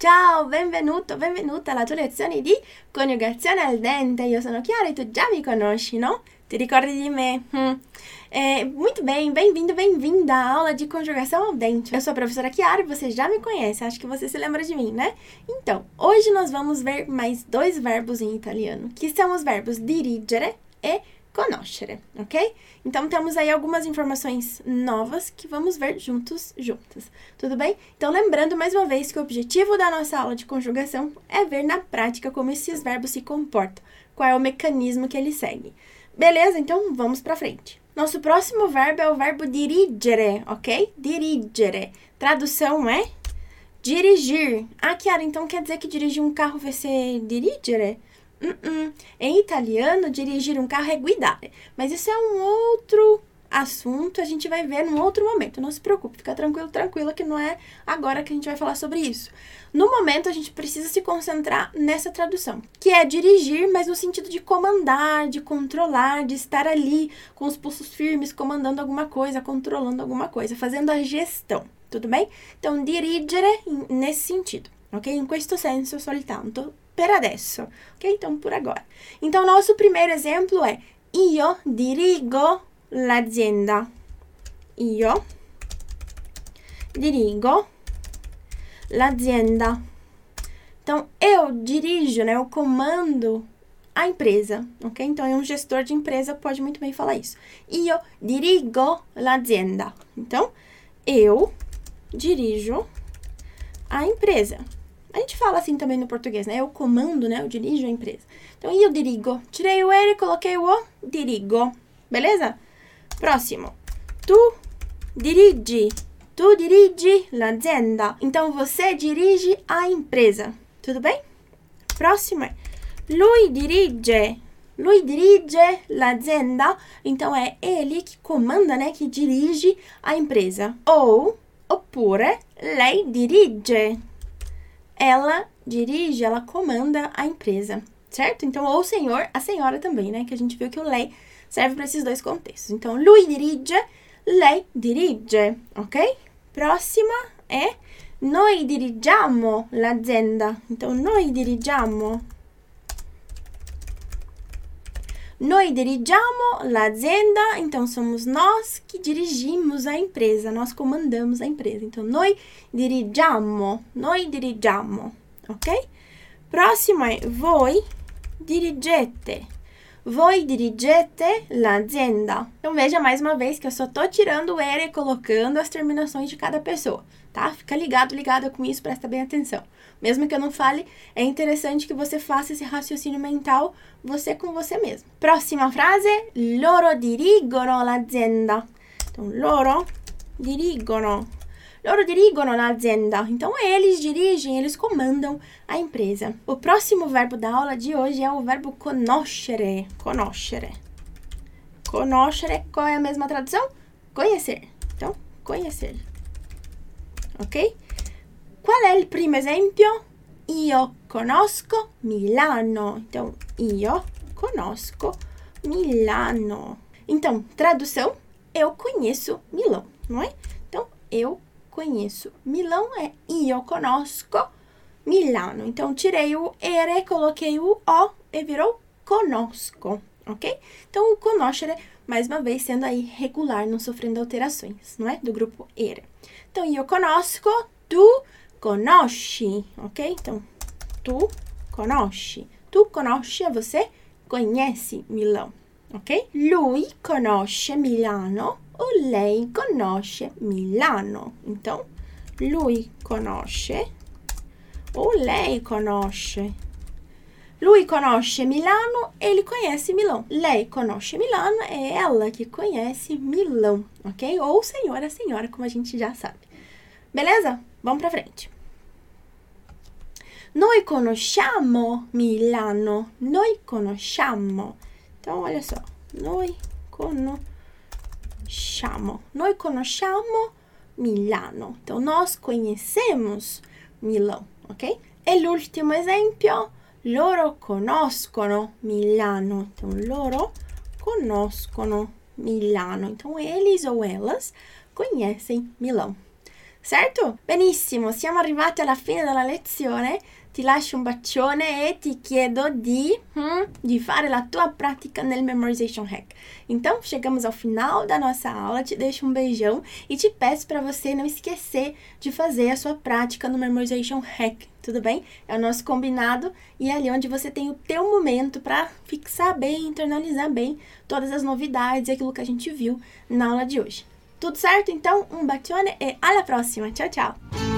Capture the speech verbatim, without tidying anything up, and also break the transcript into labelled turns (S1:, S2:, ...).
S1: Ciao, benvenuto, benvenuta alla tua lezione di coniugazione al dente. Io sono Chiara e tu già mi conosci, no? Ti ricordi di me? Hum. É, muito bem, bem-vindo, bem-vinda à aula de conjugação ao dente. Eu sou a professora Chiara e você já me conhece, acho que você se lembra de mim, né? Então, hoje nós vamos ver mais dois verbos em italiano, que são os verbos dirigere e conoscere, ok? Então, temos aí algumas informações novas que vamos ver juntos, juntas, tudo bem? Então, lembrando mais uma vez que o objetivo da nossa aula de conjugação é ver na prática como esses verbos se comportam, qual é o mecanismo que eles seguem. Beleza? Então, vamos pra frente. Nosso próximo verbo é o verbo dirigere, ok? Dirigere. Tradução é dirigir. Ah, Chiara, então quer dizer que dirigir um carro vai ser dirigere? Uh-uh. Em italiano, dirigir um carro é guidare. Mas isso é um outro assunto, a gente vai ver num outro momento. Não se preocupe, fica tranquilo, tranquila, que não é agora que a gente vai falar sobre isso. No momento, a gente precisa se concentrar nessa tradução, que é dirigir, mas no sentido de comandar, de controlar, de estar ali com os pulsos firmes, comandando alguma coisa, controlando alguma coisa, fazendo a gestão, tudo bem? Então, dirigere nesse sentido, ok? In questo senso soltanto, per adesso, ok? Então, por agora. Então, nosso primeiro exemplo é io dirigo l'azienda. Io dirigo l'azienda. Então, eu dirijo, né? Eu comando a empresa, ok? Então, é um gestor de empresa, pode muito bem falar isso. Io dirigo l'azienda. Então, eu dirijo a empresa. A gente fala assim também no português, né? Eu comando, né? Eu dirijo a empresa. Então, io dirigo. Tirei o ele, coloquei o o, dirigo. Beleza? Próximo. Tu dirigi. Tu dirigi l'azienda. Então, você dirige a empresa. Tudo bem? Próximo é lui dirige. Lui dirige l'azienda. Então, é ele que comanda, né? Que dirige a empresa. Ou, oppure, lei dirige. Ela dirige, ela comanda a empresa, certo? Então, ou o senhor, a senhora também, né? Que a gente viu que o lei serve para esses dois contextos. Então, lui dirige, lei dirige, ok? Próxima é noi dirigiamo l'azienda. Então, noi dirigiamo. Noi dirigiamo l'azienda. Então, somos nós que dirigimos a empresa. Nós comandamos a empresa. Então, noi dirigiamo. Noi dirigiamo. Ok? Próximo é voi dirigete. Voi dirigete l'azienda. Então, veja mais uma vez que eu só tô tirando o ere e colocando as terminações de cada pessoa, tá? Fica ligado, ligada com isso, presta bem atenção. Mesmo que eu não fale, é interessante que você faça esse raciocínio mental, você com você mesmo. Próxima frase, loro dirigono l'azienda. Então, loro dirigono. Loro dirigono l'azienda. Então, eles dirigem, eles comandam a empresa. O próximo verbo da aula de hoje é o verbo conoscere. Conoscere. Conoscere, qual é a mesma tradução? Conhecer. Então, conhecer. Ok? Qual è il primo esempio? Io conosco Milano. Então, io conosco Milano. Então, tradução, eu conheço Milão, não é? Então, eu conheço Milão é io conosco Milano. Então, tirei o ere, coloquei o o e virou conosco, ok? Então, o conoscere, mais uma vez, sendo aí regular, não sofrendo alterações, não é? Do grupo ere. Então, io conosco, tu conosci, ok? Então, tu conosci. Tu conosci é você conhece Milão, ok? Lui conosce Milano ou lei conosce Milano. Então, lui conosce ou lei conosce. Lui conosce Milano, ele conhece Milão. Lei conosce Milano, é ela que conhece Milão, ok? Ou senhora, senhora, como a gente já sabe. Beleza? Vamos pra frente. Noi conosciamo Milano. Noi conosciamo. Então, olha só. Noi conosciamo. Noi conosciamo Milano. Então, nós conhecemos Milão, ok? E l'ultimo esempio, loro conoscono Milano. Então, loro conoscono Milano. Então, eles ou elas conhecem Milão. certo? Benissimo, siamo arrivati alla fine della lezione. Ti lascio un bacione e ti chiedo de, hum, de fare la tua prática nel Memorization Hack. Então, chegamos ao final da nossa aula, te deixo um beijão e te peço para você não esquecer de fazer a sua prática no Memorization Hack, tudo bem? É o nosso combinado e é ali onde você tem o teu momento para fixar bem, internalizar bem todas as novidades e aquilo que a gente viu na aula de hoje. Tudo certo? Então, um bacione e alla prossima. Tchau, tchau!